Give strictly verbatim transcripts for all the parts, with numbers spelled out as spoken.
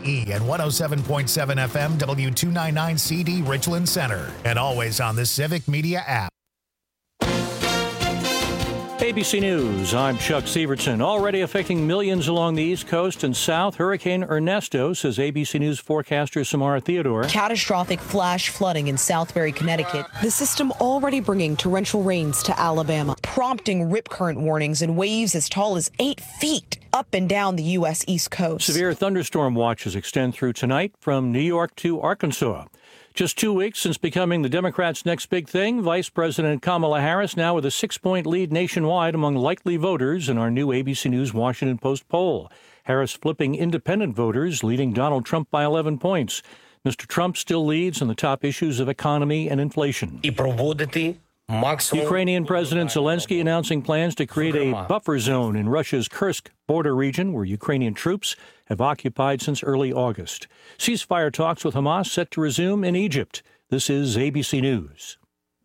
E and one oh seven point seven F M W two ninety-nine C D Richland Center. And always on the Civic Media app. A B C News, I'm Chuck Severson. Already affecting millions along the East Coast and South, Hurricane Ernesto, says A B C News forecaster Samara Theodore. Catastrophic flash flooding in Southbury, Connecticut. The system already bringing torrential rains to Alabama, prompting rip current warnings and waves as tall as eight feet up and down the U S East Coast. Severe thunderstorm watches extend through tonight from New York to Arkansas. Just two weeks since becoming the Democrats' next big thing, Vice President Kamala Harris now with a six-point lead nationwide among likely voters in our new A B C News Washington Post poll. Harris flipping independent voters, leading Donald Trump by eleven points. Mister Trump still leads on the top issues of economy and inflation. Ukrainian President Zelensky announcing plans to create a buffer zone in Russia's Kursk border region where Ukrainian troops have occupied since early August. Ceasefire talks with Hamas set to resume in Egypt. This is A B C News.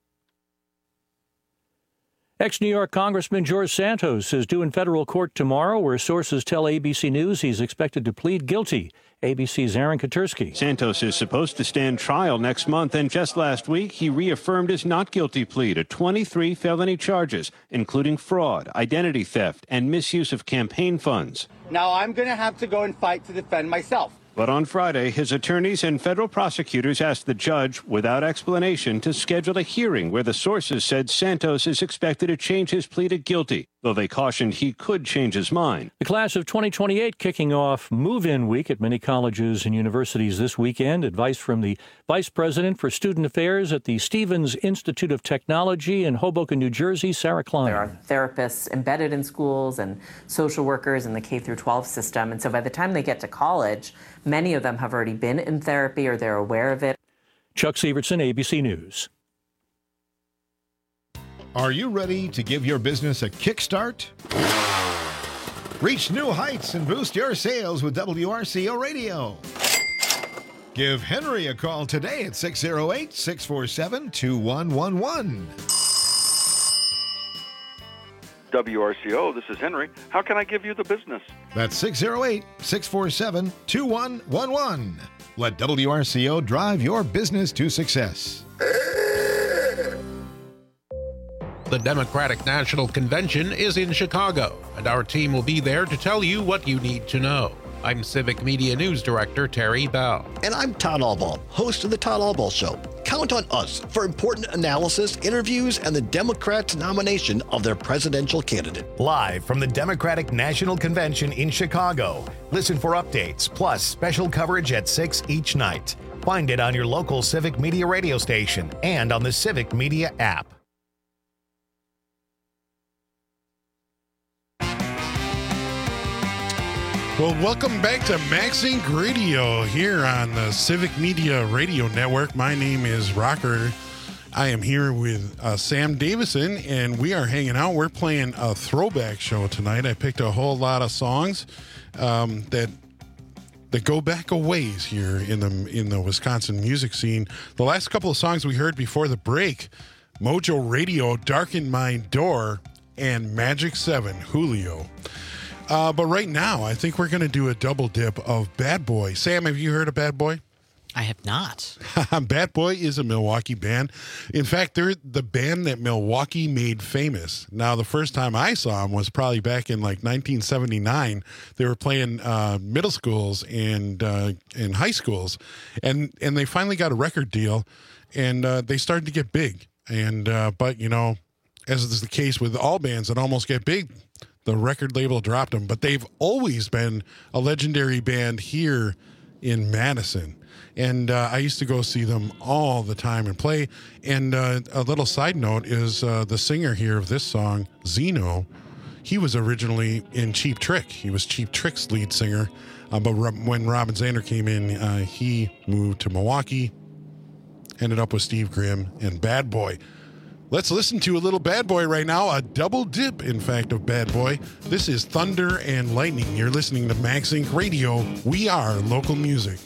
Ex-New York Congressman George Santos is due in federal court tomorrow, where sources tell A B C News he's expected to plead guilty. A B C's Aaron Katursky. Santos is supposed to stand trial next month, and just last week he reaffirmed his not guilty plea to twenty-three felony charges, including fraud, identity theft, and misuse of campaign funds. Now I'm going to have to go and fight to defend myself. But on Friday, his attorneys and federal prosecutors asked the judge, without explanation, to schedule a hearing where the sources said Santos is expected to change his plea to guilty, though they cautioned he could change his mind. The class of twenty twenty-eight kicking off move-in week at many colleges and universities this weekend. Advice from the Vice President for Student Affairs at the Stevens Institute of Technology in Hoboken, New Jersey, Sarah Klein. There are therapists embedded in schools and social workers in the K through twelve system. And so by the time they get to college, many of them have already been in therapy or they're aware of it. Chuck Severson, A B C News. Are you ready to give your business a kickstart? Reach new heights and boost your sales with W R C O Radio. Give Henry a call today at six oh eight, six four seven, two one one one. W R C O, this is Henry. How can I give you the business? That's six oh eight, six four seven, two one one one. Let W R C O drive your business to success. The Democratic National Convention is in Chicago, and our team will be there to tell you what you need to know. I'm Civic Media News Director Terry Bell. And I'm Todd Albaugh, host of The Todd Albaugh Show. Count on us for important analysis, interviews, and the Democrats' nomination of their presidential candidate. Live from the Democratic National Convention in Chicago. Listen for updates, plus special coverage at six each night. Find it on your local Civic Media radio station and on the Civic Media app. Well, welcome back to MaxInc Radio here on the Civic Media Radio Network. My name is Rocker. I am here with uh, Sam Davison, and we are hanging out. We're playing a throwback show tonight. I picked a whole lot of songs um, that that go back a ways here in the in the Wisconsin music scene. The last couple of songs we heard before the break, Mojo Radio, Darken My Door, and Magic seven, Julio. Uh, but right now, I think we're going to do a double dip of Bad Boy. Sam, have you heard of Bad Boy? I have not. Bad Boy is a Milwaukee band. In fact, they're the band that Milwaukee made famous. Now, the first time I saw them was probably back in like nineteen seventy-nine. They were playing uh, middle schools and uh, and high schools, and and they finally got a record deal, and uh, they started to get big. And uh, but you know, as is the case with all bands that almost get big, the record label dropped them. But they've always been a legendary band here in Madison. And uh, I used to go see them all the time and play. And uh, a little side note is uh, the singer here of this song, Zeno, he was originally in Cheap Trick. He was Cheap Trick's lead singer. Uh, but when Robin Zander came in, uh, he moved to Milwaukee, ended up with Steve Grimm and Bad Boy. Let's listen to a little Bad Boy right now, a double dip, in fact, of Bad Boy. This is Thunder and Lightning. You're listening to MaxInc Radio. We are local music.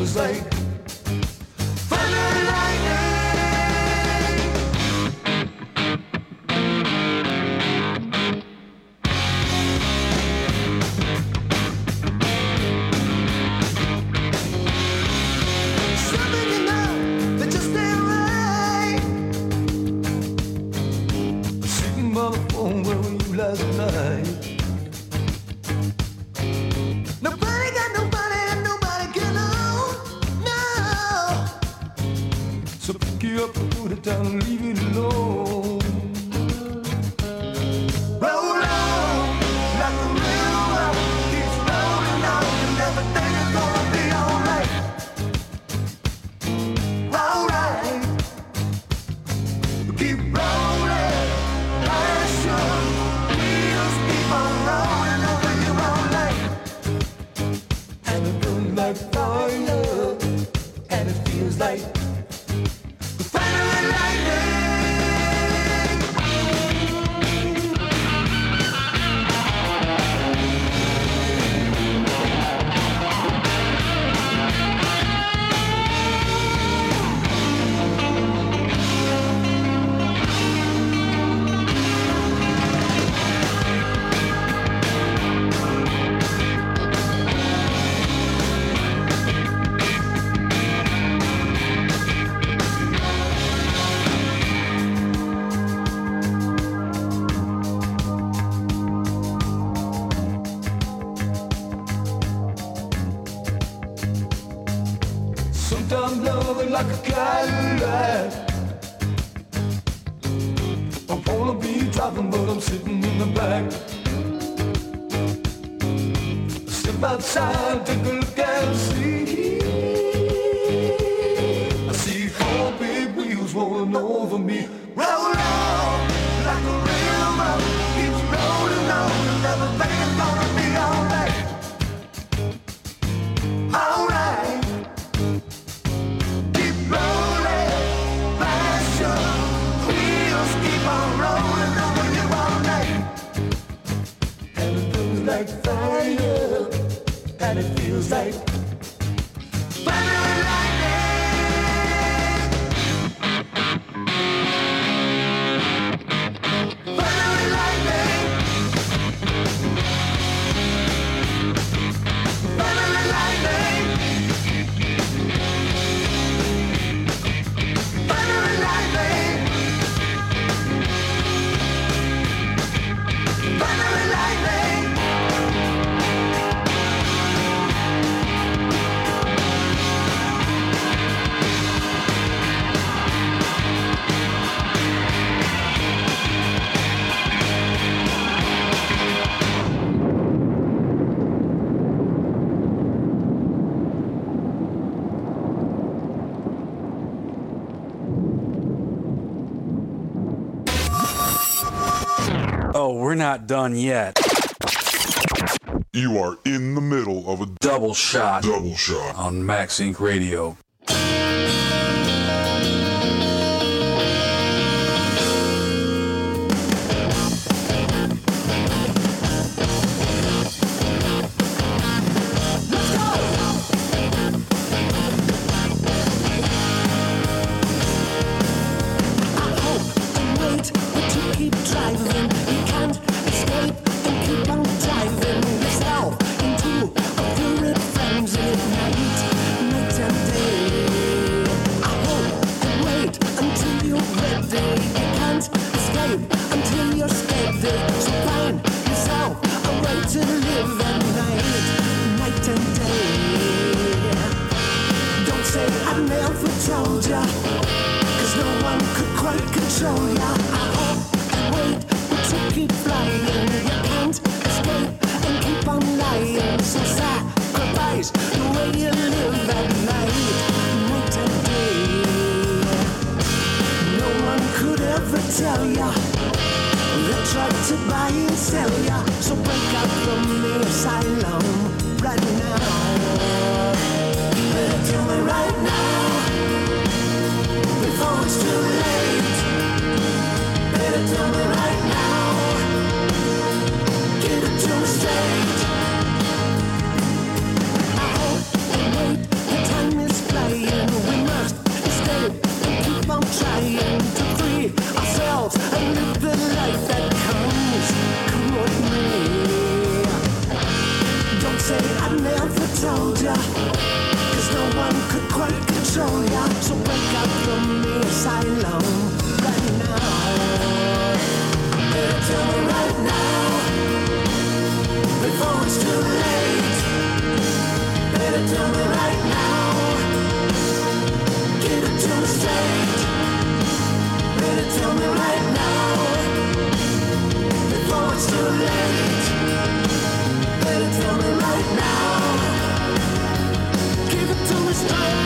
feels like thunder and lightning. Something you know that just ain't right. Sitting by the phone where were you last night? Nobody got nobody and nobody can know. No. So pick you up and put it down and leave it alone. Roll on like the river keeps rolling on, and everything is gonna be alright. Alright. Keep rolling, passion, wheels keep on rolling over you all night. And it burns like fire, and it feels like thunder and lightning. Sometimes love is like a Cadillac. I wanna be driving, but I'm sitting in the back. Step outside, take a look and see. I see four big wheels rolling over me. Roll on like a river, keeps rolling on, and everything's gonna be alright. Alright. Keep rolling, passion, wheels keep on rolling over you all night. And it feels like fire, and it feels like thunder and lightning. Thunder and lightning. Thunder and lightning. Thunder and lightning. Thunder and lightning. Oh, we're not done yet. You are in the middle of a Double shot. double shot. On Max Inc Radio. Time control ya, so break out from the asylum right now. Better tell me right now, before it's too late. Better tell me right now, give it to me straight. Better tell me right now, before it's too late. Better tell me right now, give it to me straight.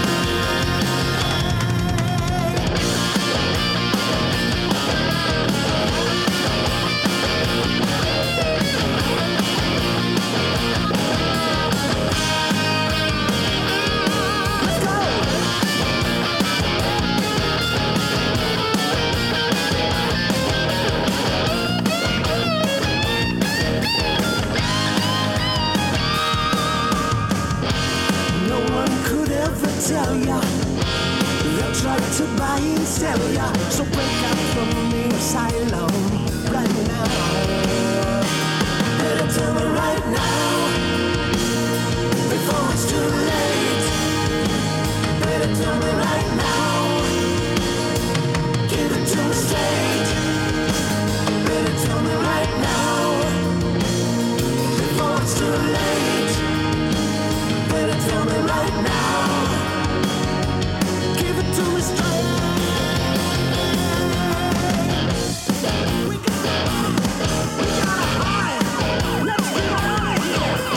Tell ya, they'll try to buy and sell ya, so break out from the asylum right now. Better tell me right now, before it's too late. Better tell me right now, give it to me straight. Better tell me right now, before it's too late. Better tell me right now, give it to me straight. We gotta, we gotta hide. Let's get out of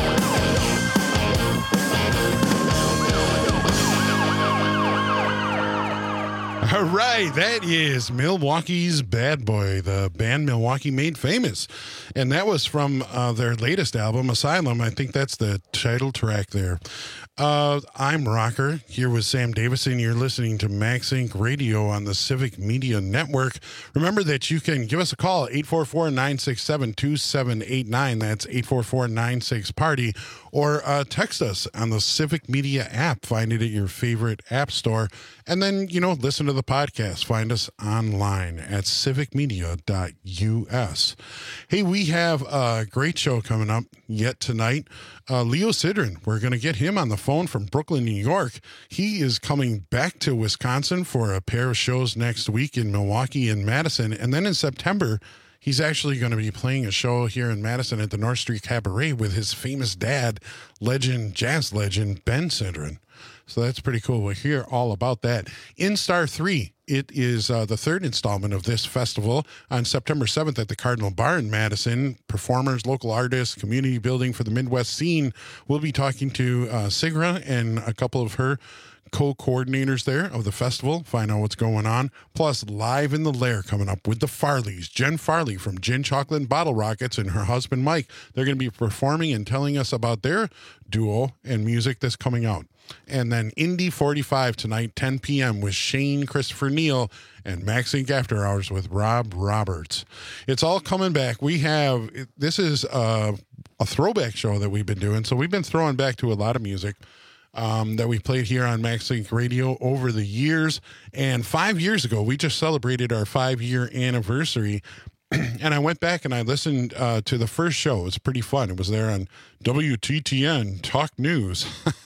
here. All right, that is Milwaukee's Bad Boy, the band Milwaukee made famous. And that was from uh, their latest album, Asylum. I think that's the title track there. Uh, I'm Rocker, here with Sam Davison. You're listening to Max Inc Radio on the Civic Media Network. Remember that you can give us a call, eight four four, nine six seven, two seven eight nine. That's eight four four, nine six, party. Or uh, text us on the Civic Media app. Find it at your favorite app store. And then, you know, listen to the podcast. Find us online at civic media dot u s. Hey, we have a great show coming up yet tonight. Uh, Leo Sidran, we're going to get him on the phone from Brooklyn, New York. He is coming back to Wisconsin for a pair of shows next week in Milwaukee and Madison. And then in September, he's actually going to be playing a show here in Madison at the North Street Cabaret with his famous dad, legend, jazz legend, Ben Sidran. So that's pretty cool. We'll hear all about that. In Star three, it is uh, the third installment of this festival on September seventh at the Cardinal Bar in Madison. Performers, local artists, community building for the Midwest scene. We'll be talking to uh, Sigra and a couple of her co-coordinators there of the festival, find out what's going on. Plus, live in the lair coming up with the Farleys. Jen Farley from Gin Chocolate and Bottle Rockets and her husband Mike. They're going to be performing and telling us about their duo and music that's coming out. And then Indy forty-five tonight, ten p.m. with Shane Christopher Neal and Max Inc After Hours with Rob Roberts. It's all coming back. We have, this is a, a throwback show that we've been doing. So we've been throwing back to a lot of music um, that we played here on Max Inc Radio over the years. And five years ago, we just celebrated our five-year anniversary. And I went back and I listened uh, to the first show. It was pretty fun. It was there on W T T N Talk News.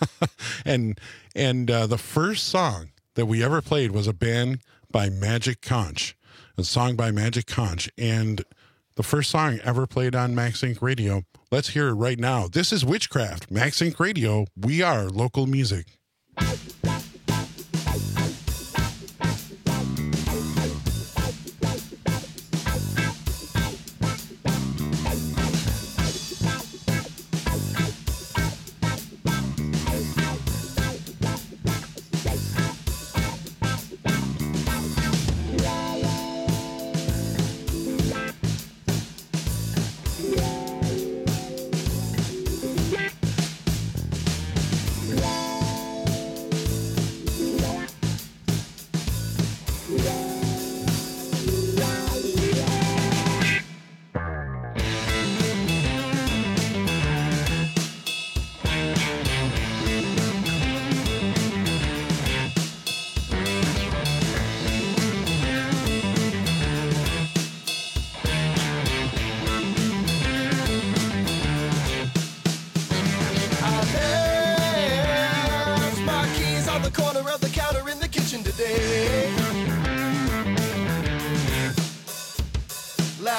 and and uh, the first song that we ever played was a band by Magic Conch, a song by Magic Conch. And the first song ever played on Max Inc Radio. Let's hear it right now. This is Witchcraft, Max Inc Radio. We are local music.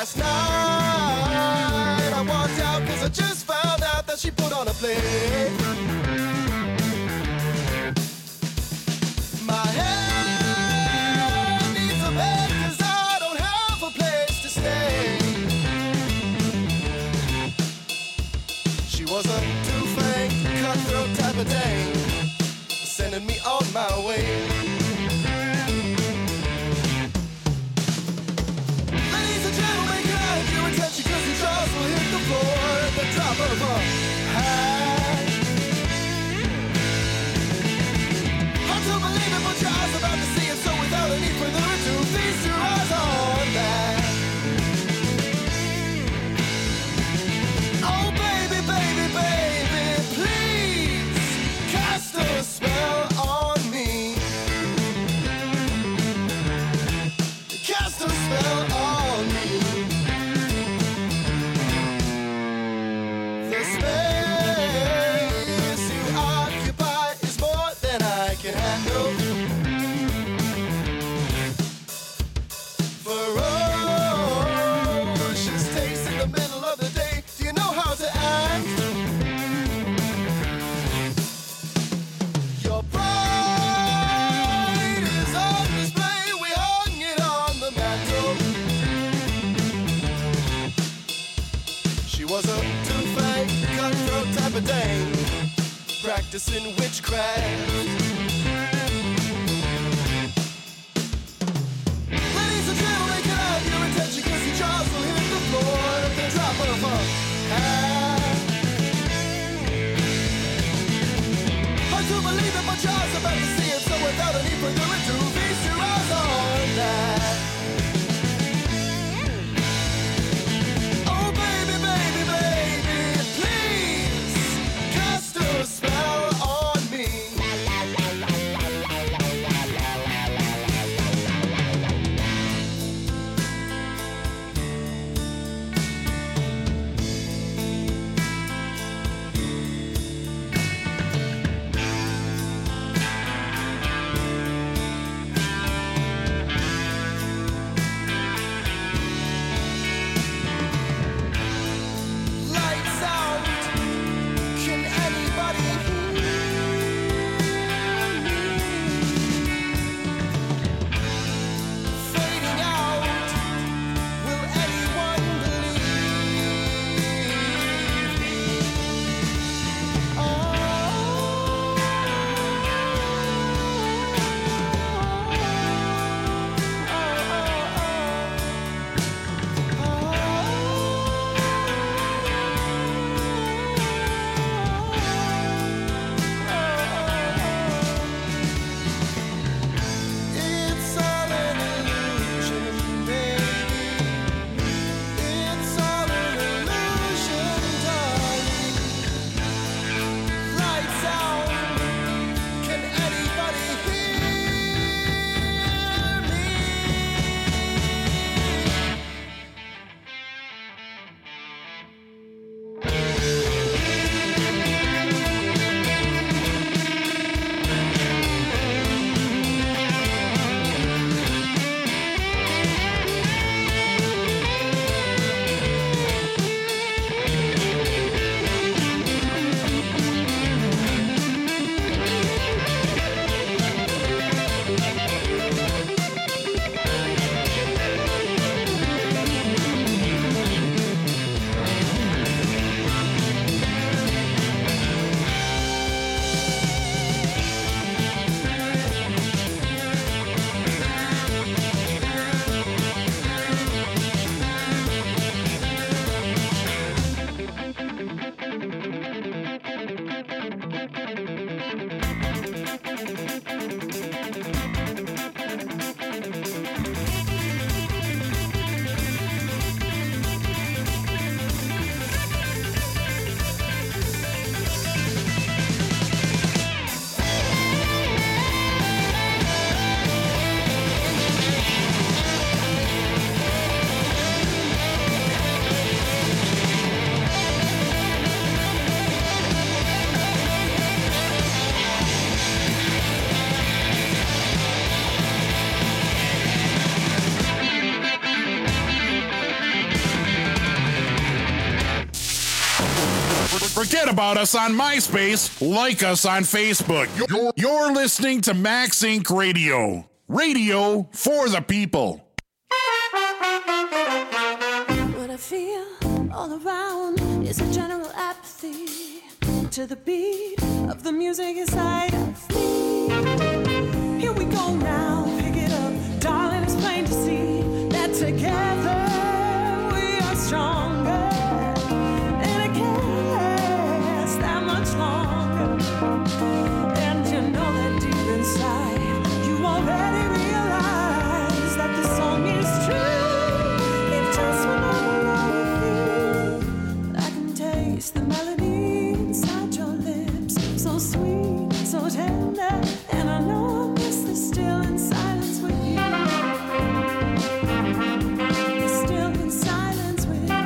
Last night I walked out cause I just found out that she put on a play. My head needs a bed cause I don't have a place to stay. She was a two-fanged, cutthroat type of dame, sending me on my way. Because the jaws will hit the floor at the drop of a hat. Hard to believe it, but your eyes about to see it. So without any further ado, feast your eyes on that. Oh baby, baby, baby, please cast a spell on me. Cast a spell on me. The space you occupy is more than I can handle. Ferocious taste in the middle of the day. Do you know how to act? Your pride is on display. We hung it on the mantle. She was a two-fanged, cutthroat type of dame, practicing witchcraft. Ladies and gentlemen, can I have your attention? Cause your jaws will hit the floor at the drop of a hat. Hard to believe it, but your eyes about to see it. So without any further ado, feast your eyes on that. Oh baby, baby, baby, please cast a spell on me. Forget about us on MySpace. Like us on Facebook. You're, you're listening to Max Inc Radio. Radio for the people. What I feel all around is a general apathy to the beat of the music inside of me. Here we go now, pick it up, darling, it's plain to see that together we are stronger, and it can't last that much longer. And you know that deep inside, you already realize that the song is true. If just when I'm alone with you, I can taste the melody inside your lips, so sweet, so tender, and I know I'll miss the still in silence with you. The still in silence with you.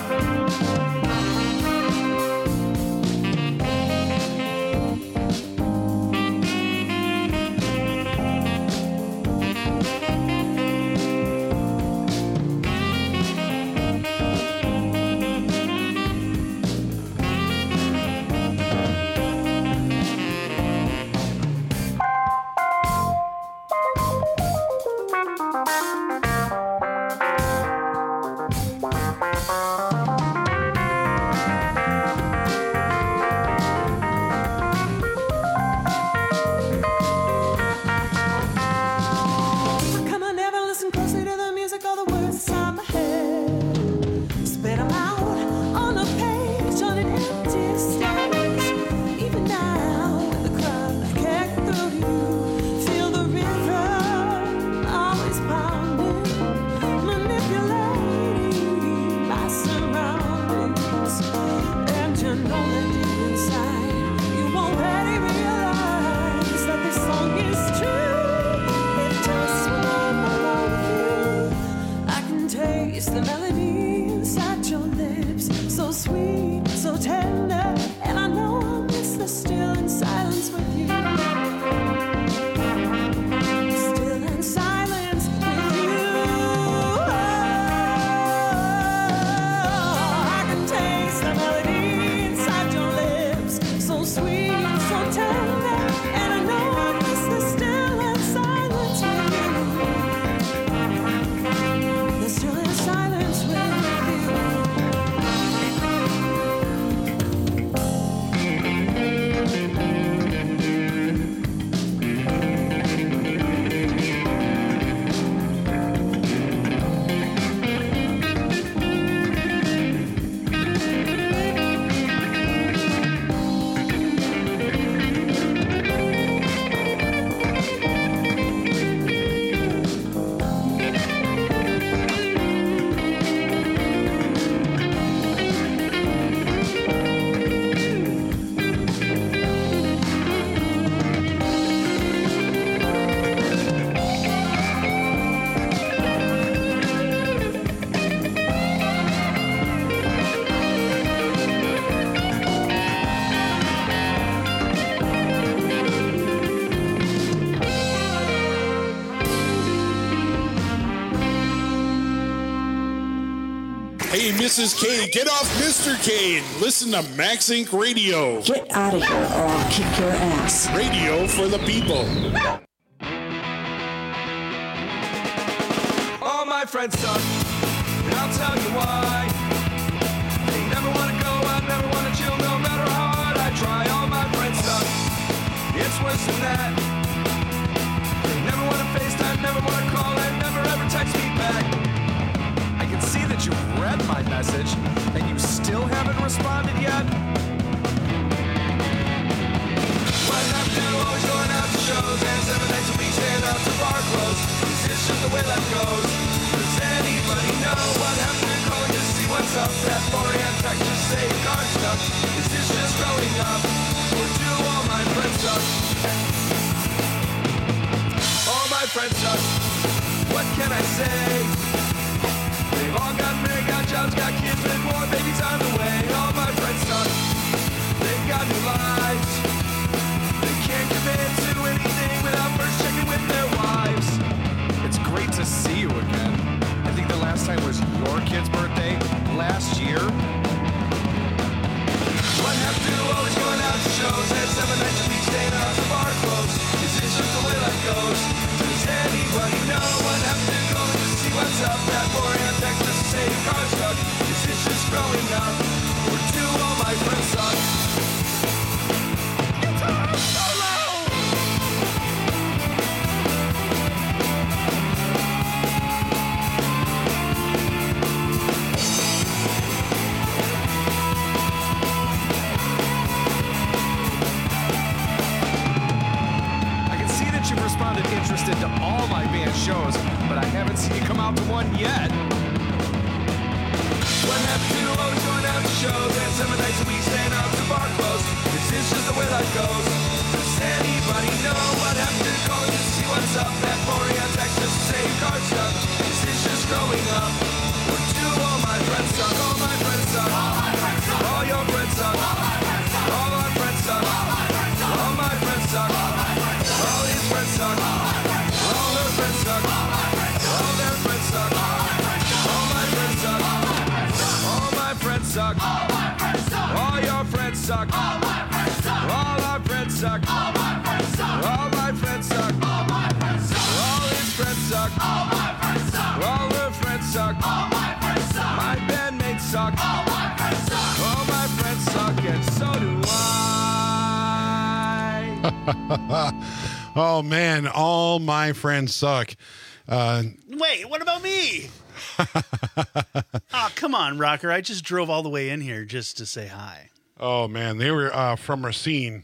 Come on, never listen closely to the music, all the words inside my head. Spit 'em out on a page, on an empty stage. Even now, with the crowd, I can't through to you. Feel the rhythm always pounding, manipulating my surroundings. And you know that deep inside, you already realize that this song is true. If just when I'm alone with you, I can taste the melody inside your lips, so sweet, so tender, and I know I'll miss the still in silence with you. Still in silence with you. I can taste the melody inside your lips, so sweet, so tender, and I know I'll miss the still in silence with you. The still in silence with you. Hey, Missus K, get off Mister K and listen to Max Inc Radio. Get out of here or I'll kick your ass. Radio for the people. All my friends suck, and I'll tell you why. They never want to go out, never want to chill, no matter how hard I try. All my friends suck, it's worse than that. They never want to FaceTime, never want to call, and never ever text me back. I can see that you've read my message, and you still haven't responded yet. What happened to always going out to shows, and seven nights a week staying out to bar close? Is this just the way life goes? Does anybody know what happened to calling to see what's up? That four a.m. text just say your car's stuck. Is this just growing up, or do all my friends suck? All my friends suck, what can I say? They've all got married, got jobs, got kids, but more babies on the way. All my friends suck, they've got new lives. They can't commit to anything without first checking with their wives. It's great to see you again. I think the last time was your kid's birthday last year. What that boring on text to say your car stuck. This is just growing up. Or do all my friends suck. Guitar solo! You've responded interested to all my band shows, but I haven't seen you come out to one yet. What happened to always going out to shows and seven nights a week staying out to bar close? This is just the way life goes. Does anybody know what happened to calling to see what's up? That boring on text just to say your card stuck. This is just growing up. Or do all my friends suck? All my friends suck. All my friends suck. All your friends suck. All my friends suck. All our friends suck. All my friends suck. All my friends suck. All my friends suck. All his friends suck. All my friends suck. All her friends suck. All my friends suck. All their friends suck. All my friends suck. All my friends suck. All my friends suck. All my friends suck. All your friends suck. All my friends suck. All our friends suck. All my friends suck. All my friends suck. All my friends suck. All his friends suck. All my friends suck. All her friends suck. All my friends suck. My bandmates suck. All my friends suck. All my friends suck, and so do I. Oh man, all my friends suck. Uh, Wait, what about me? Oh, come on, Rocker. I just drove all the way in here just to say hi. oh man, they were uh, from Racine.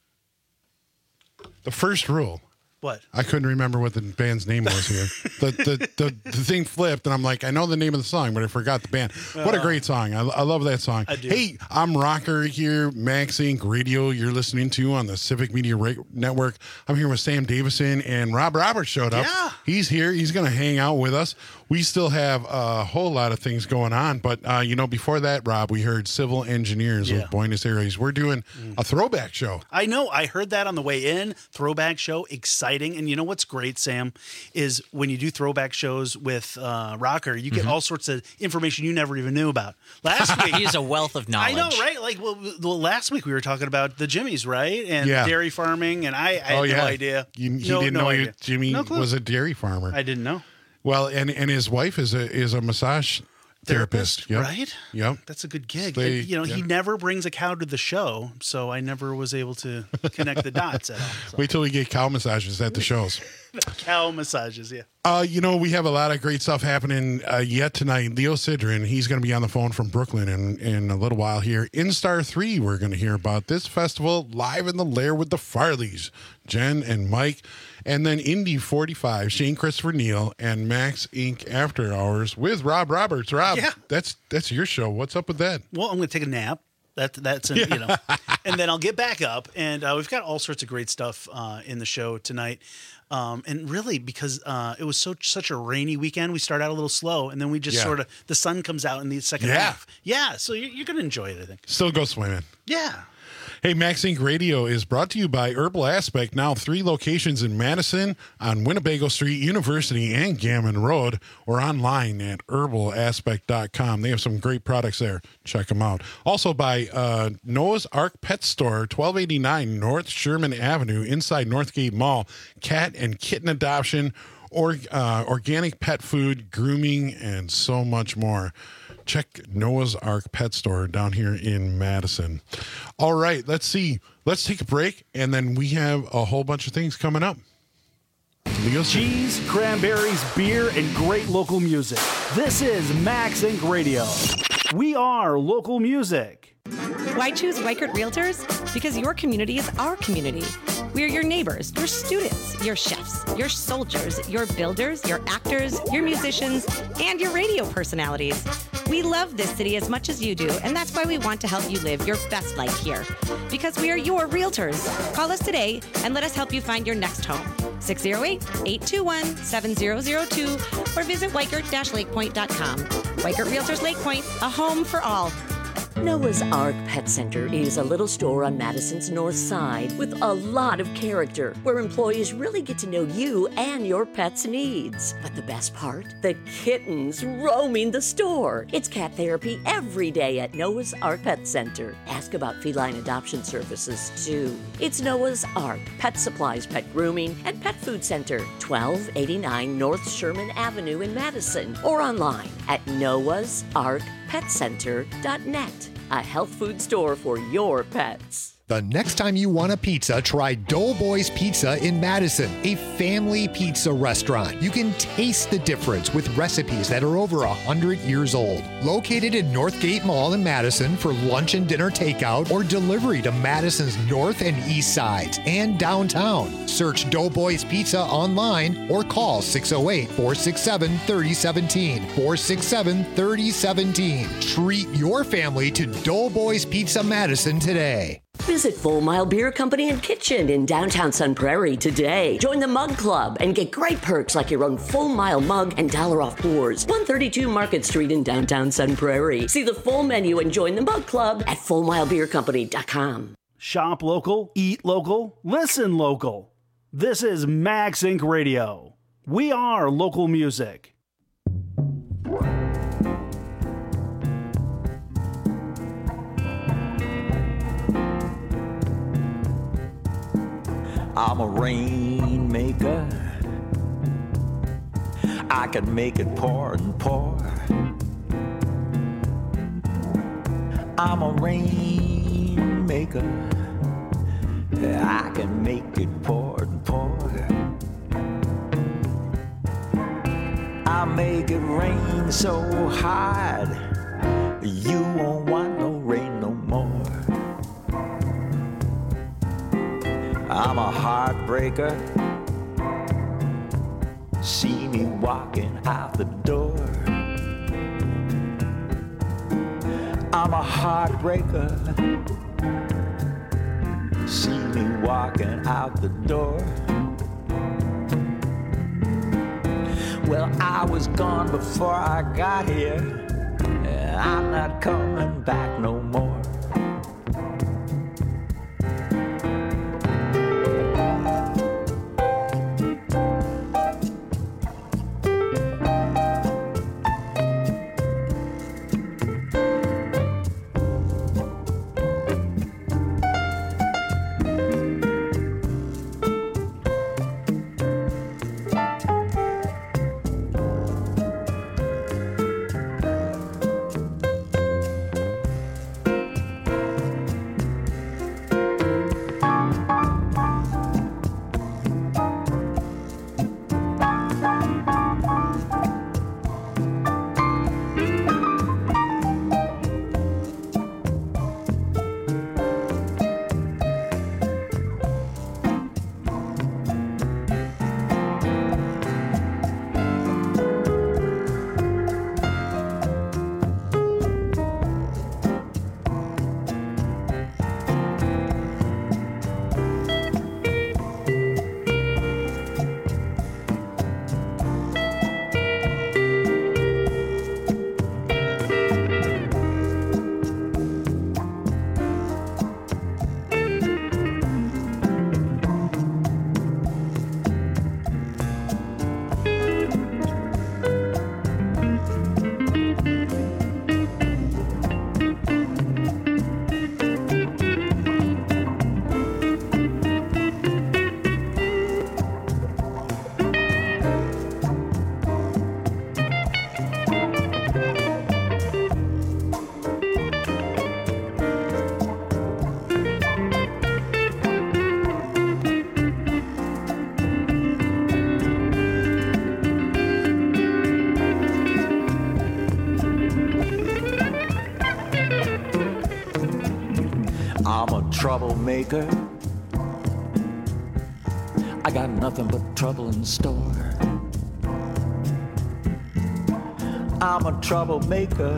The first rule. What? I couldn't remember what the band's name was here. the, the, the the thing flipped, and I'm like, I know the name of the song, but I forgot the band. What a great song. I, I love that song. I do. Hey, I'm Rocker here, Max Inc Radio you're listening to on the Civic Media Ra- Network. I'm here with Sam Davison, and Rob Roberts showed up. Yeah. He's here. He's going to hang out with us. We still have a whole lot of things going on, but, uh, you know, before that, Rob, we heard Civil Engineers Yeah. with Buenos Aires. We're doing a throwback show. I know. I heard that on the way in. Throwback show, exciting. And you know what's great, Sam, is when you do throwback shows with uh, Rocker, you get Mm-hmm. all sorts of information you never even knew about. Last week, He's a wealth of knowledge. I know, right? Like, well, well, last week we were talking about the Jimmies, right? And Yeah. dairy farming, and I, I had oh, yeah. no idea. You, he no, didn't no know idea. you, Jimmy No clue. was a dairy farmer. I didn't know. Well, and and his wife is a is a massage therapist, Yep. right? Yep. That's a good gig. They- And, you know, he yeah. never brings a cow to the show, so I never was able to connect the dots at all. So. Wait till we get cow massages at the shows. Cow massages, yeah. Uh, you know, we have a lot of great stuff happening uh, yet tonight. Leo Sidran, he's going to be on the phone from Brooklyn in, in a little while here. In Star three, we're going to hear about this festival live in the Lair with the Farleys, Jen and Mike. And then Indy forty-five, Shane Christopher Neal, and Max Incorporated After Hours with Rob Roberts. Rob, Yeah. that's that's your show. What's up with that? Well, I'm going to take a nap. That, that's, an, you know, and then I'll get back up. And uh, we've got all sorts of great stuff uh, in the show tonight. Um, and really, because uh, it was so such a rainy weekend, we start out a little slow, and then we just Yeah. sort of, the sun comes out in the second Yeah. half. Yeah, so you're, you're going to enjoy it, I think. Still go swimming. Yeah. Hey, Max Incorporated Radio is brought to you by Herbal Aspect, now three locations in Madison, on Winnebago Street, University, and Gammon Road, or online at herbal aspect dot com. They have some great products there. Check them out. Also by uh, Noah's Ark Pet Store, twelve eighty-nine North Sherman Avenue, inside Northgate Mall. Cat and kitten adoption, or, uh, organic pet food, grooming, and so much more. Check Noah's Ark Pet Store down here in Madison. All right, let's see. Let's take a break, and then we have a whole bunch of things coming up. Leo, Cheese, cranberries, beer, and great local music. This is Max Incorporated Radio. We are local music. Why choose Weichert Realtors? Because your community is our community. We're your neighbors, your students, your chefs, your soldiers, your builders, your actors, your musicians, and your radio personalities. We love this city as much as you do, and that's why we want to help you live your best life here. Because we are your realtors. Call us today and let us help you find your next home. six oh eight, eight two one, seven oh oh two or visit weichert dash lakepoint dot com. Weichert Realtors Lake Point, a home for all. Noah's Ark Pet Center is a little store on Madison's north side with a lot of character, where employees really get to know you and your pet's needs. But the best part? The kittens roaming the store. It's cat therapy every day at Noah's Ark Pet Center. Ask about feline adoption services, too. It's Noah's Ark Pet Supplies, Pet Grooming, and Pet Food Center, twelve eighty-nine North Sherman Avenue in Madison, or online at noahs ark pet center dot net. A health food store for your pets. The next time you want a pizza, try Doughboys Pizza in Madison, a family pizza restaurant. You can taste the difference with recipes that are over one hundred years old. Located in Northgate Mall in Madison for lunch and dinner takeout or delivery to Madison's north and east sides and downtown. Search Doughboys Pizza online or call six oh eight, four six seven, three oh one seven, four six seven, three oh one seven. Treat your family to Doughboys Pizza Madison today. Visit Full Mile Beer Company and Kitchen in downtown Sun Prairie today. Join the Mug Club and get great perks like your own Full Mile mug and dollar off pours. one thirty-two Market Street in downtown Sun Prairie. See the full menu and join the Mug Club at full mile beer company dot com. Shop local, eat local, listen local. This is Max Incorporated. Radio. We are local music. I'm a rainmaker. I can make it pour and pour. I'm a rainmaker. I can make it pour and pour. I make it rain so hard you won't want no rain no more. I'm a heartbreaker. See me walking out the door. I'm a heartbreaker. See me walking out the door. Well, I was gone before I got here, and I'm not coming back no more. Troublemaker. I got nothing but trouble in store. I'm a troublemaker.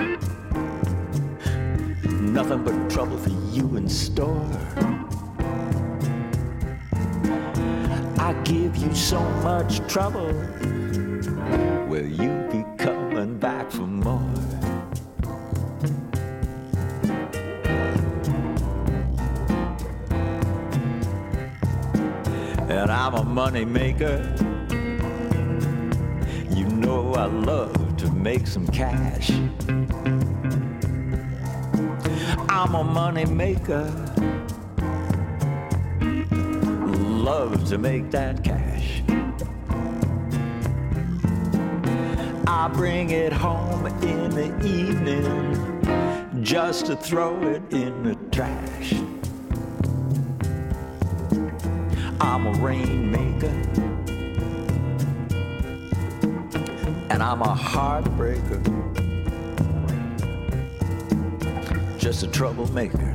Nothing but trouble for you in store. I give you so much trouble. Will you be coming back for more? I'm a money maker. You know I love to make some cash. I'm a money maker. Love to make that cash. I bring it home in the evening just to throw it in the trash. I'm a rainmaker, and I'm a heartbreaker, just a troublemaker.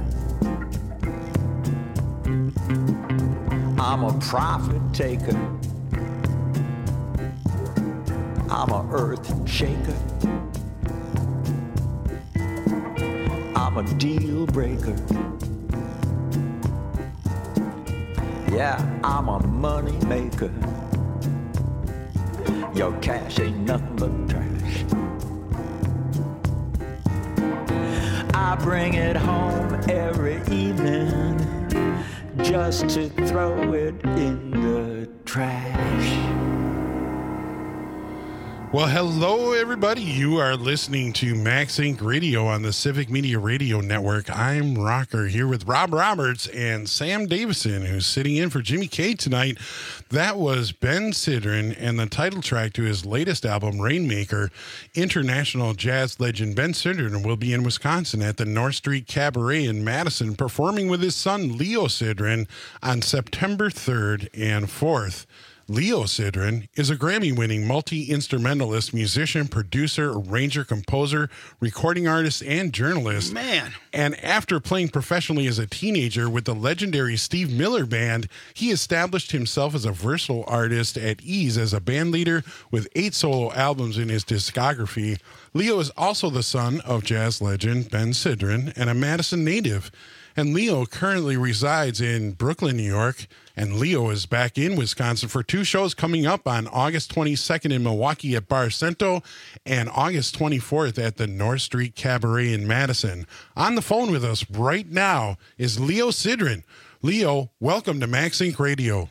I'm a profit taker, I'm a earth shaker, I'm a deal breaker. Yeah, I'm a money maker. Your cash ain't nothing but trash. I bring it home every evening just to throw it in the trash. Well, hello, everybody. You are listening to Max Inc Radio on the Civic Media Radio Network. I'm Rocker here with Rob Roberts and Sam Davison, who's sitting in for Jimmy K tonight. That was Ben Sidran and the title track to his latest album, Rainmaker. International jazz legend Ben Sidran will be in Wisconsin at the North Street Cabaret in Madison, performing with his son, Leo Sidran, on September third and fourth. Leo Sidran is a Grammy-winning multi-instrumentalist, musician, producer, arranger, composer, recording artist, and journalist. Man. And after playing professionally as a teenager with the legendary Steve Miller Band, he established himself as a versatile artist at ease as a band leader with eight solo albums in his discography. Leo is also the son of jazz legend Ben Sidran and a Madison native. And Leo currently resides in Brooklyn, New York. And Leo is back in Wisconsin for two shows coming up on August twenty-second in Milwaukee at Bar Cento and August twenty-fourth at the North Street Cabaret in Madison. On the phone with us right now is Leo Sidran. Leo, welcome to Max Inc Radio.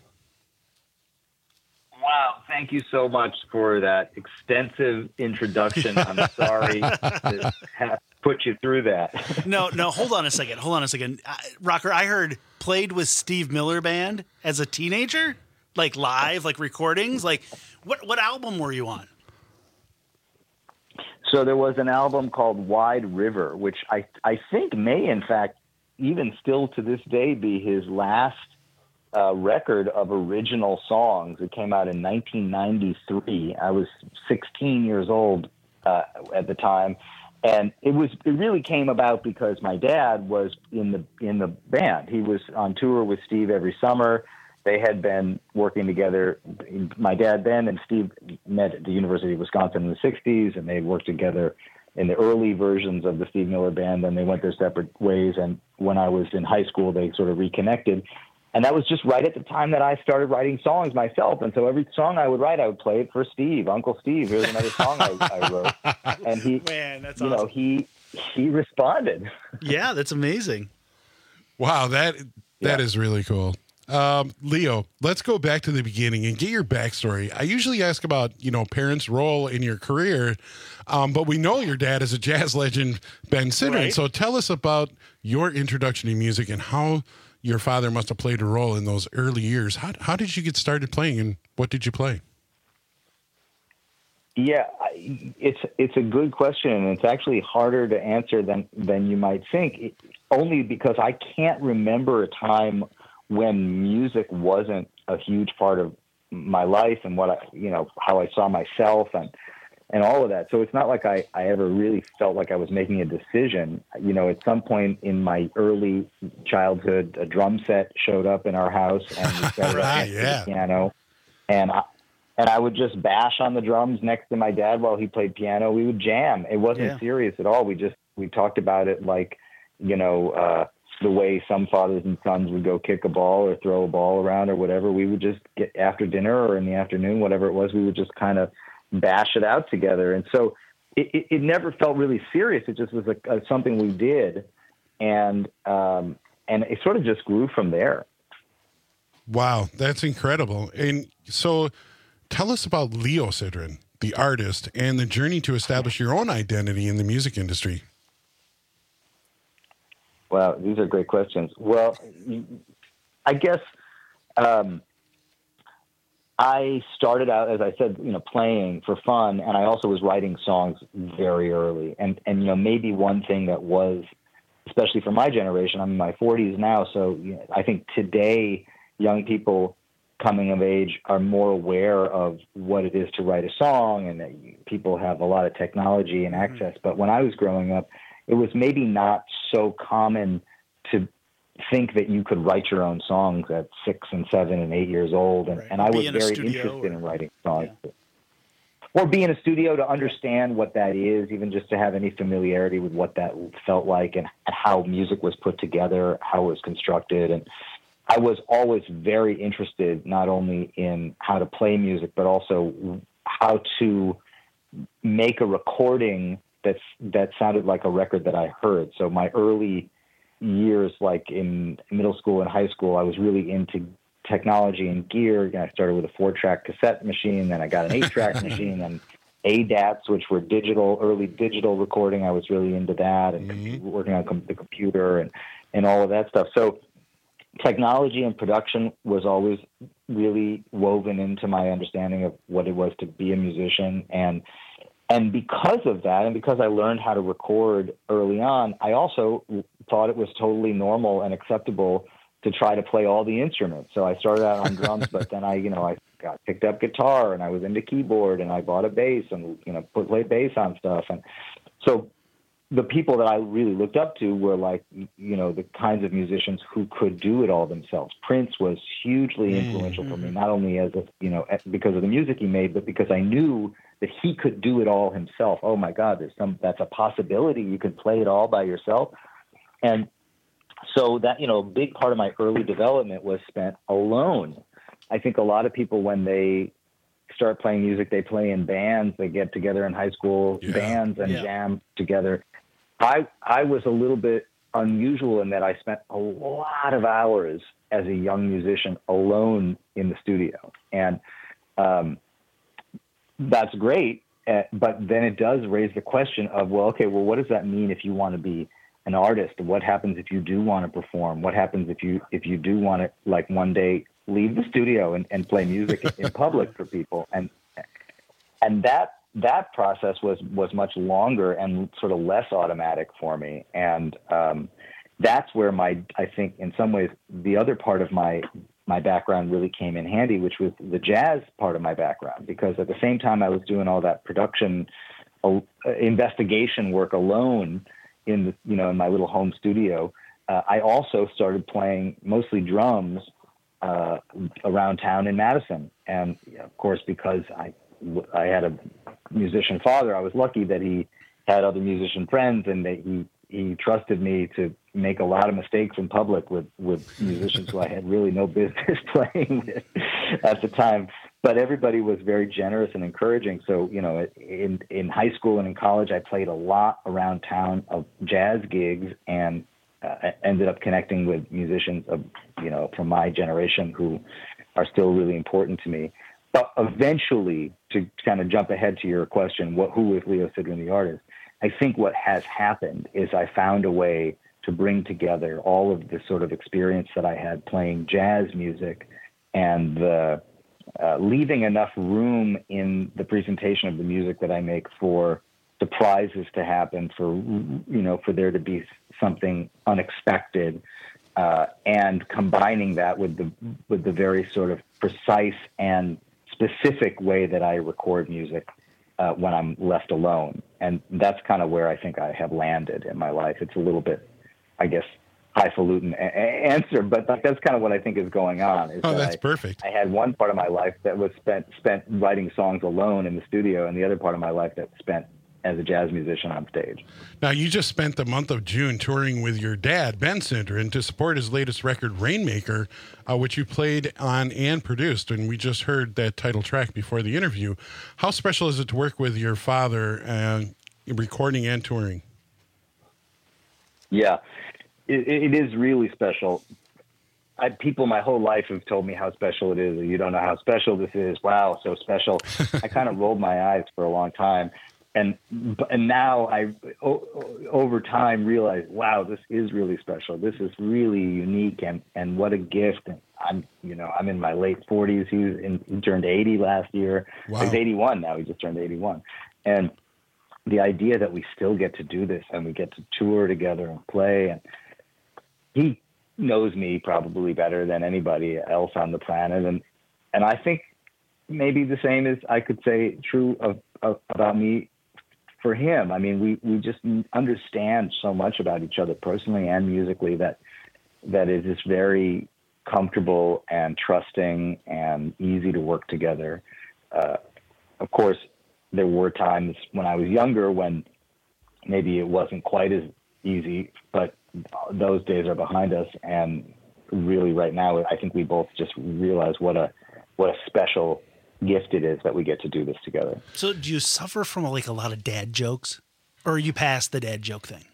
Wow, thank you so much for that extensive introduction. I'm sorry to have put you through that. No, no, hold on a second. Hold on a second. Uh, Rocker, I heard played with Steve Miller Band as a teenager? Like live, like recordings? Like what what album were you on? So there was an album called Wide River, which I I think may in fact even still to this day be his last uh, record of original songs. It came out in nineteen ninety-three. I was sixteen years old uh, at the time. And it was it really came about because my dad was in the in the band. He was on tour with Steve every summer. They had been working together. My dad then and Steve met at the University of Wisconsin in the sixties, and they worked together in the early versions of the Steve Miller Band. Then they went their separate ways. And when I was in high school, they sort of reconnected. And that was just right at the time that I started writing songs myself. And so every song I would write, I would play it for Steve. Uncle Steve, here's another song I, I wrote. And he, Man, that's you awesome. know, he he responded. Yeah, that's amazing. Wow, that that Yeah. is really cool. Um, Leo, let's go back to the beginning and get your backstory. I usually ask about, you know, parents' role in your career, um, but we know your dad is a jazz legend, Ben Sidran. Right. So tell us about your introduction to music and how your father must have played a role in those early years. How how did you get started playing, and what did you play? Yeah, I- it's it's a good question, and it's actually harder to answer than than you might think. It, only because I can't remember a time when music wasn't a huge part of my life and what I, you know, how I saw myself and and all of that. So it's not like I, I ever really felt like I was making a decision. You know, at some point in my early childhood, a drum set showed up in our house, and we started Right, up yeah. the piano, and I, and I would just bash on the drums next to my dad while he played piano. We would jam. It wasn't Yeah. serious at all. We just we talked about it like, you know, uh, the way some fathers and sons would go kick a ball or throw a ball around or whatever. We would just get after dinner or in the afternoon, whatever it was. We would just kind of bash it out together. And so it, it, it never felt really serious. It just was a, a, something we did. And, um, and it sort of just grew from there. Wow, that's incredible. And so tell us about Leo Sidran, the artist, and the journey to establish your own identity in the music industry. Wow, these are great questions. Well, I guess um, I started out, as I said, you know, playing for fun, and I also was writing songs very early. And, and you know, maybe one thing that was, especially for my generation, I'm in my forties now, so you know, I think today young people coming of age are more aware of what it is to write a song, and that people have a lot of technology and access. Mm-hmm. But when I was growing up, it was maybe not so common to think that you could write your own songs at six and seven and eight years old. And, right. and I was very interested or, in writing songs. Yeah. Or be in a studio to understand what that is, even just to have any familiarity with what that felt like and, and how music was put together, how it was constructed. And I was always very interested not only in how to play music, but also how to make a recording that's, that sounded like a record that I heard. So my early years, like in middle school and high school, I was really into technology and gear. I started with a four-track cassette machine, then I got an eight-track machine, and A D A Ts, which were digital, early digital recording. I was really into that, and mm-hmm. working on com- the computer and, and all of that stuff. So technology and production was always really woven into my understanding of what it was to be a musician. And And because of that, and because I learned how to record early on, I also thought it was totally normal and acceptable to try to play all the instruments. So I started out on drums, but then I, you know, I got picked up guitar, and I was into keyboard, and I bought a bass and, you know, put played bass on stuff. And so the people that I really looked up to were like, you know, the kinds of musicians who could do it all themselves. Prince was hugely influential mm-hmm. for me, not only as a, you know, because of the music he made, but because I knew that he could do it all himself. Oh my God, there's some, that's a possibility. You can play it all by yourself. And so that, you know, a big part of my early development was spent alone. I think a lot of people, when they start playing music, they play in bands, they get together in high school yeah. bands and yeah. jam together. I, I was a little bit unusual in that I spent a lot of hours as a young musician alone in the studio. And, um, that's great, uh, but then it does raise the question of, well, okay, well, what does that mean if you want to be an artist? What happens if you do want to perform? What happens if you if you do want to, like, one day leave the studio and, and play music in public for people? And and that that process was was much longer and sort of less automatic for me. And um, that's where my I think in some ways the other part of my my background really came in handy, which was the jazz part of my background, because at the same time I was doing all that production uh, investigation work alone in the, you know, in my little home studio. Uh, I also started playing mostly drums uh, around town in Madison. And of course, because I, I had a musician father, I was lucky that he had other musician friends, and that he, he trusted me to make a lot of mistakes in public with, with musicians who I had really no business playing with at the time. But everybody was very generous and encouraging. So, you know, in, in high school and in college, I played a lot around town of jazz gigs, and uh, ended up connecting with musicians of, you know, from my generation who are still really important to me. But eventually, to kind of jump ahead to your question, what, who is Leo Sidran, the artist? I think what has happened is I found a way to bring together all of the sort of experience that I had playing jazz music, and the uh, leaving enough room in the presentation of the music that I make for surprises to happen, for, you know, for there to be something unexpected, uh, and combining that with the with the very sort of precise and specific way that I record music uh, when I'm left alone. And that's kind of where I think I have landed in my life. It's a little bit, I guess, highfalutin a- a- answer, but like, that's kind of what I think is going on. Is oh, that that's I, perfect. I had one part of my life that was spent spent writing songs alone in the studio, and the other part of my life that spent as a jazz musician on stage. Now, you just spent the month of June touring with your dad, Ben Sidran, to support his latest record, Rainmaker, uh, which you played on and produced, and we just heard that title track before the interview. How special is it to work with your father uh, recording and touring? Yeah, it, it is really special. I, people my whole life have told me how special it is. You don't know how special this is. Wow, so special. I kind of rolled my eyes for a long time. And and now I, o- over time, realize, wow, this is really special. This is really unique, and, and what a gift. And I'm, you know, I'm in my late forties. He was in, he turned eighty last year. Wow. He's eighty-one now. He just turned eighty-one. And the idea that we still get to do this and we get to tour together and play, and he knows me probably better than anybody else on the planet, and and I think maybe the same is I could say true of, of about me. For him, I mean, we, we just understand so much about each other personally and musically that that it is very comfortable and trusting and easy to work together. Uh, of course, there were times when I was younger when maybe it wasn't quite as easy, but those days are behind us. And really, right now, I think we both just realize what a what a special gift it is that we get to do this together. So do you suffer from like a lot of dad jokes, or are you past the dad joke thing?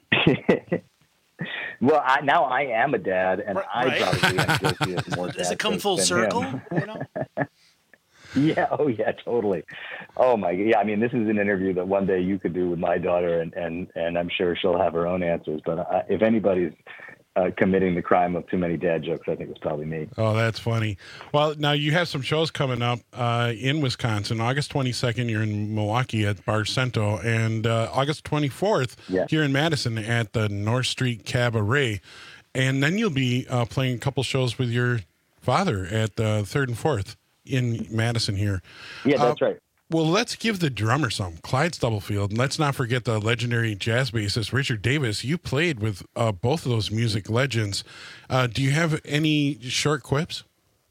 Well, I, now I am a dad, and Right. I probably am guilty of more dad Does it come jokes full than circle? him. You know? Yeah. Oh, yeah. Totally. Oh my. Yeah. I mean, this is an interview that one day you could do with my daughter, and and and I'm sure she'll have her own answers. But uh, if anybody's uh, committing the crime of too many dad jokes, I think it's probably me. Oh, that's funny. Well, now you have some shows coming up uh, in Wisconsin. August twenty-second, you're in Milwaukee at Bar Cento, and uh, August twenty-fourth, Yeah. here in Madison at the North Street Cabaret. And then you'll be uh, playing a couple shows with your father at the third and fourth in Madison here. Yeah, that's Uh, right. Well, let's give the drummer some, Clyde Stubblefield. And let's not forget the legendary jazz bassist, Richard Davis. You played with uh, both of those music legends. Uh, do you have any short quips?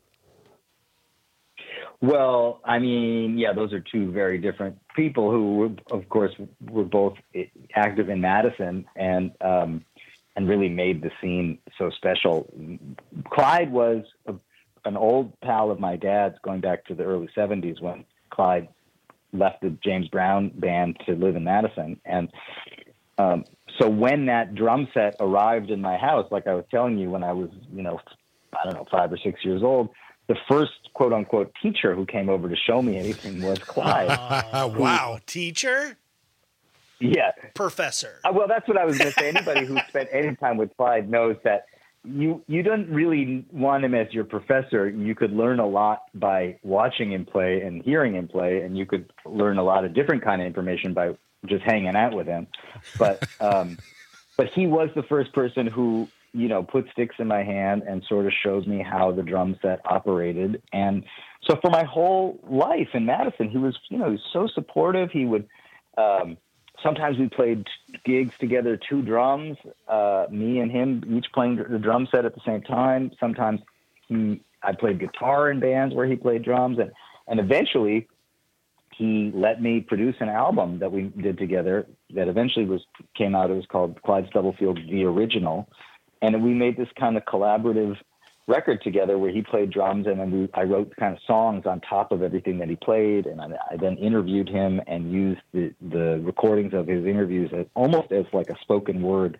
Well, I mean, yeah, those are two very different people who, were, of course, were both active in Madison and um, and really made the scene so special. Clyde was a, an old pal of my dad's going back to the early seventies when Clyde left the James Brown band to live in Madison. And um, so when that drum set arrived in my house, like I was telling you, when I was, you know, I don't know, five or six years old, the first quote unquote teacher who came over to show me anything was Clyde. Uh, wow. Teacher? Yeah. Professor. Uh, well, that's what I was going to say. Anybody who spent any time with Clyde knows that you you don't really want him as your professor. You could learn a lot by watching him play and hearing him play, and you could learn a lot of different kind of information by just hanging out with him. But um, but he was the first person who, you know, put sticks in my hand and sort of showed me how the drum set operated. And so for my whole life in Madison, he was, you know, he was so supportive. He would, um, sometimes we played gigs together, two drums, uh, me and him each playing the drum set at the same time. Sometimes he, I played guitar in bands where he played drums, and, and eventually he let me produce an album that we did together that eventually was, came out. It was called Clyde Stubblefield, The Original. And we made this kind of collaborative record together where he played drums, and then we, I wrote kind of songs on top of everything that he played. And I, I then interviewed him and used the, the recordings of his interviews as almost as like a spoken word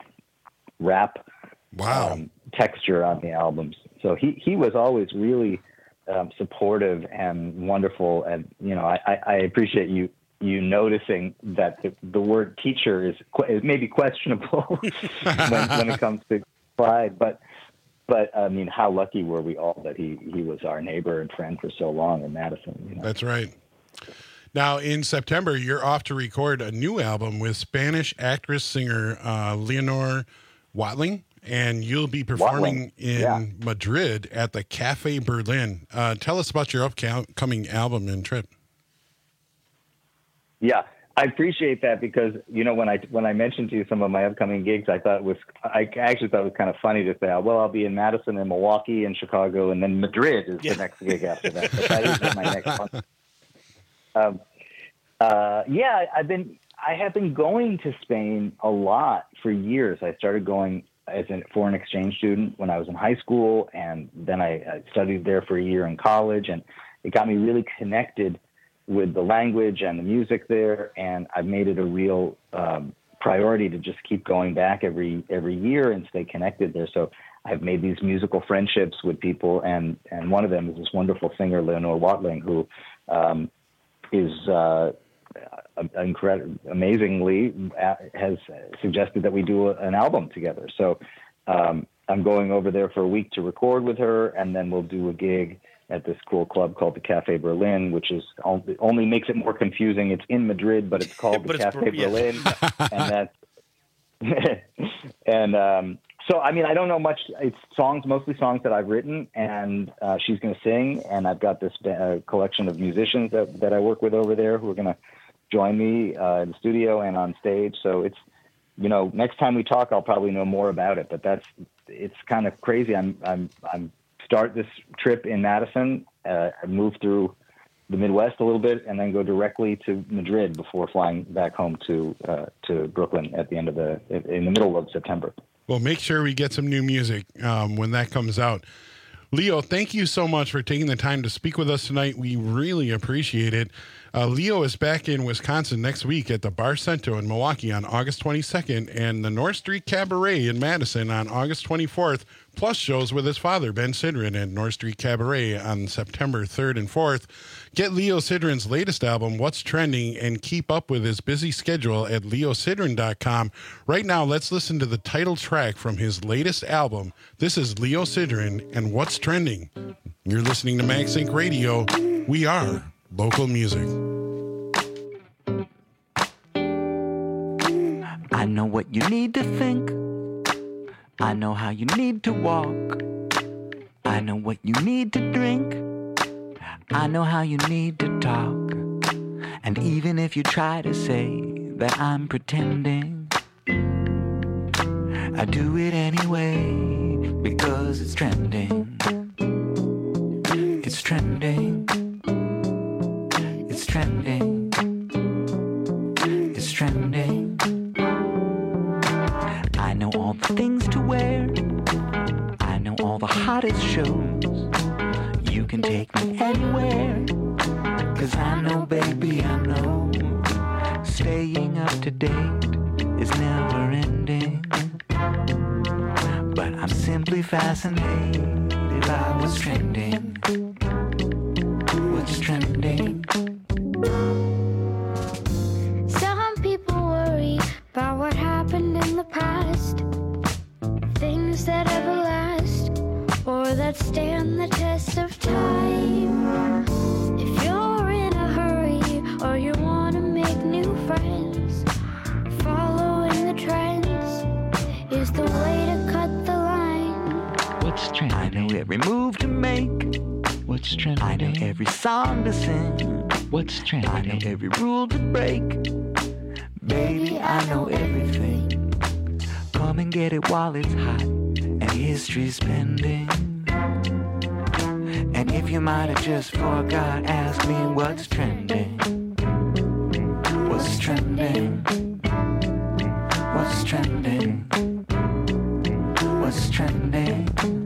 rap wow. um, texture on the albums. So he, he was always really um, supportive and wonderful. And, you know, I, I appreciate you you noticing that the, the word teacher is, is maybe questionable when, when it comes to Clyde, but But, I mean, how lucky were we all that he, he was our neighbor and friend for so long in Madison. You know? That's right. Now, in September, you're off to record a new album with Spanish actress, singer uh, Leonor Watling, and you'll be performing Watling. in Yeah. Madrid at the Cafe Berlin. Uh, tell us about your upcoming album and trip. Yeah. I appreciate that because, you know, when I when I mentioned to you some of my upcoming gigs, I thought it was I actually thought it was kind of funny to say, oh, well, I'll be in Madison and Milwaukee and Chicago, and then Madrid is yeah. the next gig after that. But that is my next one. Um, uh, yeah, I've been I have been going to Spain a lot for years. I started going as a foreign exchange student when I was in high school, and then I, I studied there for a year in college, and it got me really connected with the language and the music there, and I've made it a real um, priority to just keep going back every every year and stay connected there. So I've made these musical friendships with people, and, and one of them is this wonderful singer, Leonore Watling, who um, is uh, incredible, amazingly uh, has suggested that we do a, an album together. So um, I'm going over there for a week to record with her, and then we'll do a gig at this cool club called the Cafe Berlin, which is only, only makes it more confusing. It's in Madrid, but it's called But the it's Cafe Ber- yeah. Berlin, and that's and um, so I mean I don't know much. It's songs, mostly songs that I've written, and uh, she's going to sing, and I've got this uh, collection of musicians that that I work with over there who are going to join me uh, in the studio and on stage. So it's, you know, next time we talk, I'll probably know more about it. But that's it's kind of crazy. I'm I'm I'm. start this trip in Madison, uh, move through the Midwest a little bit, and then go directly to Madrid before flying back home to uh, to Brooklyn at the end of the in the middle of September. Well, make sure we get some new music um, when that comes out. Leo, thank you so much for taking the time to speak with us tonight. We really appreciate it. Uh, Leo is back in Wisconsin next week at the Bar Cento in Milwaukee on August twenty-second and the North Street Cabaret in Madison on August twenty-fourth, plus shows with his father, Ben Sidran, at North Street Cabaret on September third and fourth. Get Leo Sidran's latest album, What's Trending, and keep up with his busy schedule at leo sidran dot com. Right now, let's listen to the title track from his latest album. This is Leo Sidran and What's Trending. You're listening to MagSync Radio. We are local music. I know what you need to think. I know how you need to walk. I know what you need to drink. I know how you need to talk. And even if you try to say that I'm pretending, I do it anyway because it's trending. It's trending. It's trending. It's trending. I know all the things to wear. I know all the hottest shows. You can take me anywhere. Cause I know, baby, I know. Staying up to date is never ending. But I'm simply fascinated by what's trending. What's trending? Some people worry about what happened in the past. Things that ever last or that stand the test of time. If you're in a hurry or you want to make new friends, following the trends is the way to cut the line. What's trending? I know every move to make. What's trending? I know every song to sing. What's trending? I know every rule to break. Baby, I know everything. Come and get it while it's hot and history's pending. And if you might have just forgot, ask me what's trending. What's trending? What's trending? What's trending?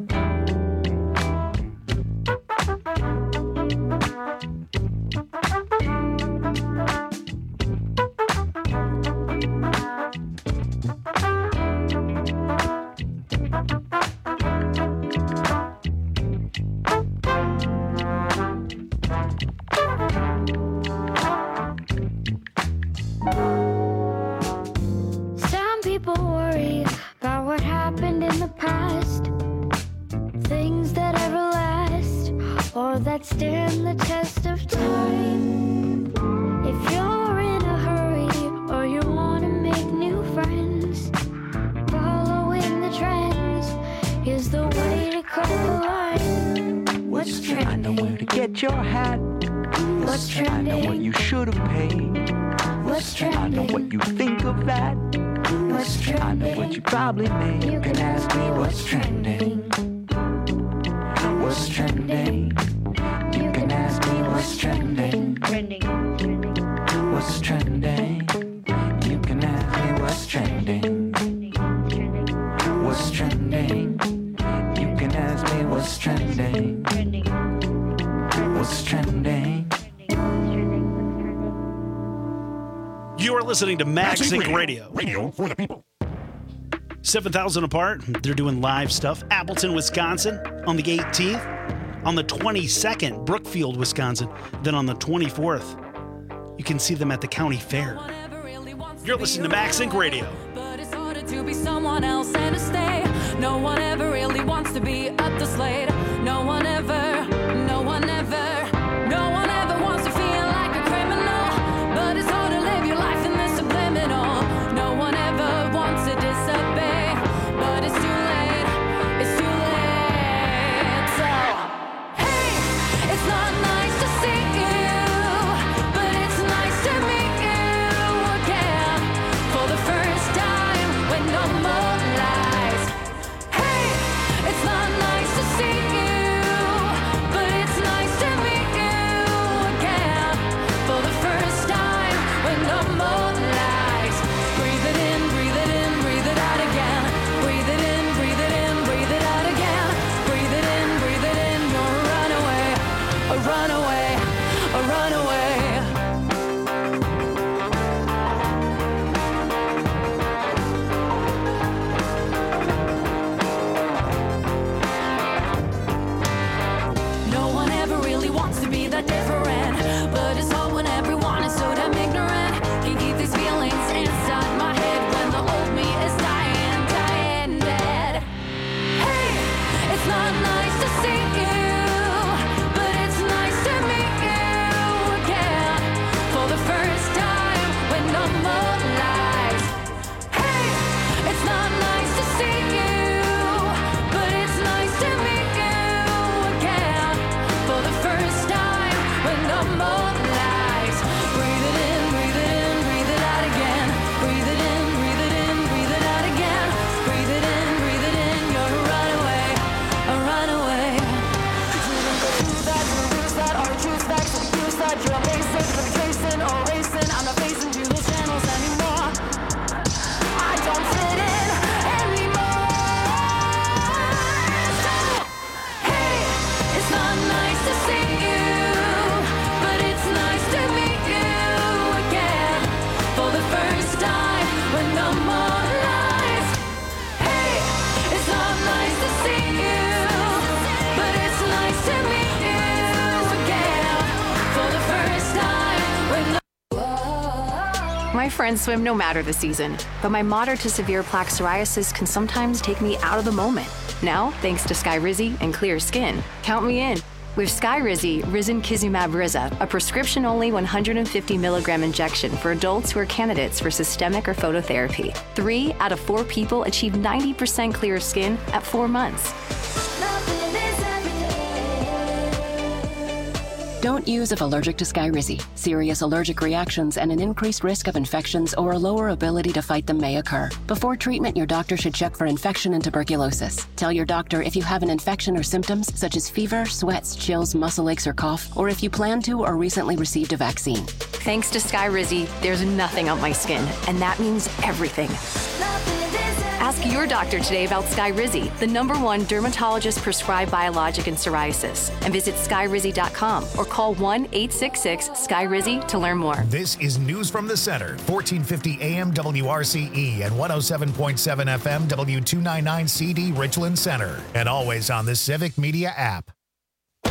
Some people worry about what happened in the past. Things that ever last or that stand the test of time. If you're in a hurry or you want to make new friends, following the trends is the way to cut the line. What's trending? I know where to get your hat. What's I know what trending? you should have paid. What's I know trending? what you think of that. What's I know trending? what you probably made. You can ask me what's trending. What's trending? You can ask me what's trending. What's trending? You can ask me what's trending. What's trending? You can ask me what's trending. What's trending? You're listening to MagSync Radio. Radio for the people. seven thousand apart. They're doing live stuff. Appleton, Wisconsin on the eighteenth. On the twenty-second, Brookfield, Wisconsin. Then on the twenty-fourth, you can see them at the county fair. You're listening to MagSync Radio. But it's harder to be someone else and to stay. No one ever really wants to be up the slate. No one ever, no one ever, no one ever wants to feel like a criminal. But it's hard to live your life in this subliminal. No one ever wants to disobey. But it's too late, it's too late. So, hey, it's not nice to see you, but it's nice to meet you again. For the first time with no more lies. Hey, it's not nice to see you, but it's nice to meet you again. For the first time with no more lies. Breathe it in, breathe it in, breathe it out again. Breathe it in, breathe it in, breathe it out again. Breathe it in, breathe it in, you're a runaway, a runaway, a runaway. No one ever really wants to be that different, but it's hard when everyone is so damn ignorant. Can't keep these feelings inside my head when the old me is dying, dying dead. Hey, it's not nice to see you, but it's nice to meet you again. For the first time with no more lies. Hey, it's not nice to see you, but it's nice to meet you again. For the first time with no more lies. Breathe it in, breathe it in, breathe it out again. Breathe it in, breathe it in, breathe it out again. Breathe it in, breathe it in, you're a runaway, a runaway. You don't go through that, you lose that, or choose that, to use that. You're basic, but tracing or racing. I'm not facing through those channels anymore. I don't fit in anymore. Hey, it's not nice to see you, but it's nice to meet you again. For the first time with no more lies. Hey, it's not nice to see you, but it's nice to meet you again. For the first time with no My friends swim no matter the season, but my moderate to severe plaque psoriasis can sometimes take me out of the moment. Now, thanks to Skyrizi and clear skin, count me in. With Skyrizi, Risankizumab Riza, a prescription-only one hundred fifty milligram injection for adults who are candidates for systemic or phototherapy. Three out of four people achieve ninety percent clear skin at four months. Don't use if allergic to Skyrizi. Serious allergic reactions and an increased risk of infections or a lower ability to fight them may occur. Before treatment, your doctor should check for infection and tuberculosis. Tell your doctor if you have an infection or symptoms such as fever, sweats, chills, muscle aches, or cough, or if you plan to or recently received a vaccine. Thanks to Skyrizi, there's nothing on my skin, and that means everything. Ask your doctor today about Skyrizi, the number one dermatologist-prescribed biologic in psoriasis, and visit skyrizi dot com or call one eight six six Skyrizi to learn more. This is News from the Center, fourteen fifty A M W R C E and one oh seven point seven F M W two ninety-nine C D Richland Center, and always on the Civic Media app.